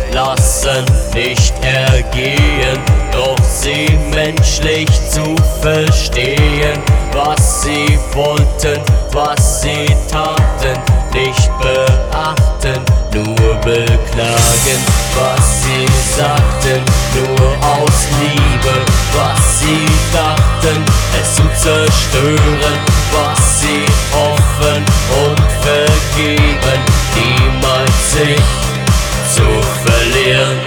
entlassen, nicht ergehen, doch sie menschlich zu verstehen, was sie wollten, was sie taten, nicht beachten, nur beklagen, was sie sagten, nur aus Liebe, was sie dachten, es zu zerstören, was sie hoffen und vergeben, niemals sich zu verlieren.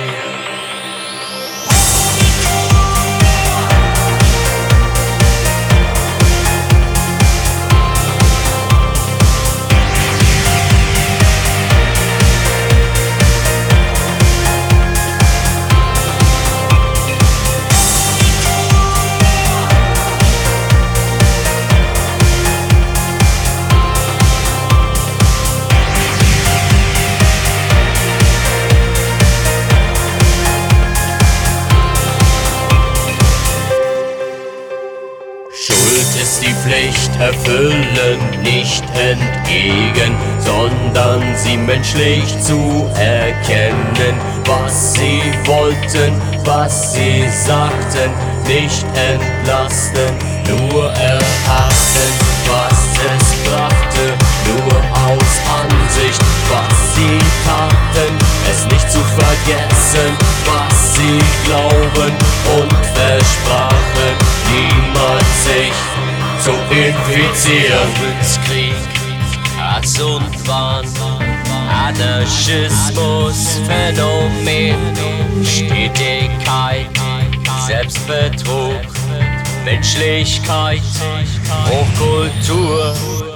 Schuld ist die Pflicht erfüllen, nicht entgegen, sondern sie menschlich zu erkennen, was sie wollten, was sie sagten, nicht entlasten, nur erachten, was es brachte, nur aus Ansicht, was sie taten, es nicht zu vergessen, was sie glauben und versprachen, niemals sich zu infizieren. Krieg, Hass und Wahn, Anarchismus, Phänomen, Stetigkeit, Selbstbetrug, Menschlichkeit, Hochkultur.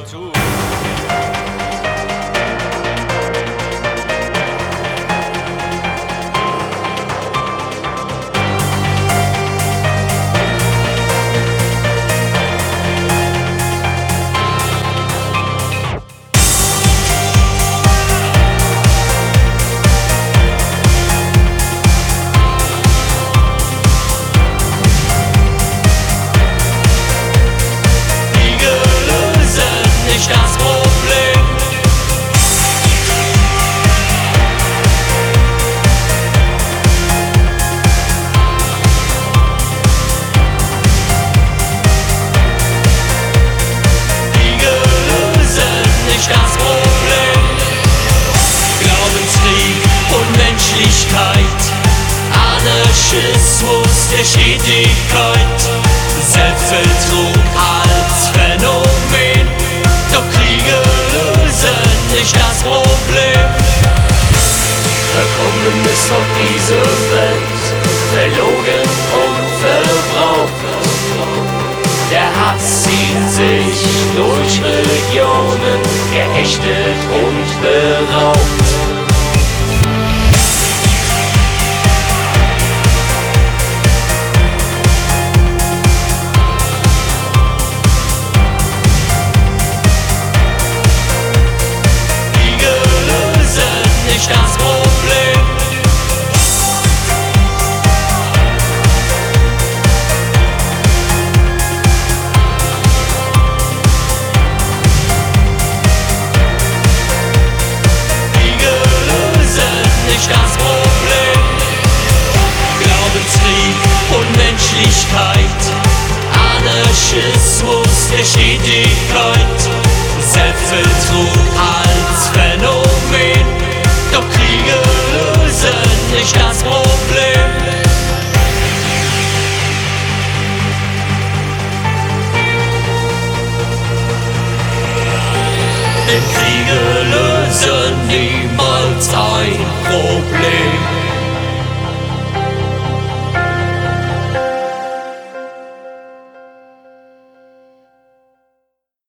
Das Problem. Kriege lösen nicht das Problem. Glaubenskrieg, Unmenschlichkeit, Anarchismus der Stetigkeit, Selbstbetrug als Phänomen. Doch Kriege lösen nicht das Problem. Verkommen ist auf diese Welt, verlogen und verbraucht. Der Hass zieht sich durch Regionen, geächtet und beraubt. Das Problem. Kriege lösen nicht das Problem. Glaubenskrieg, Unmenschlichkeit, Anarchismus der Stetigkeit, Selbstbetrug als Phänomen. Doch Kriege lösen nicht das Problem. Denn Kriege lösen niemals ein Problem.